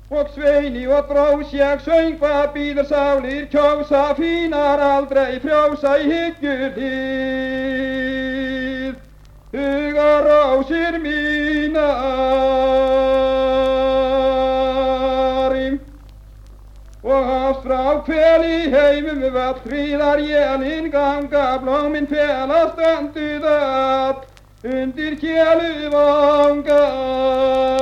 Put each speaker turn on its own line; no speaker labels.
Og Sveini og drós ég söng hvað býður sálir kjósa fínar aldrei frjósa í hyggjulíð. Hugar rósir mínar og ástrá hvel í heimum vall fríðar jælin ganga blómin felast önduð öll undir kjælu vanga.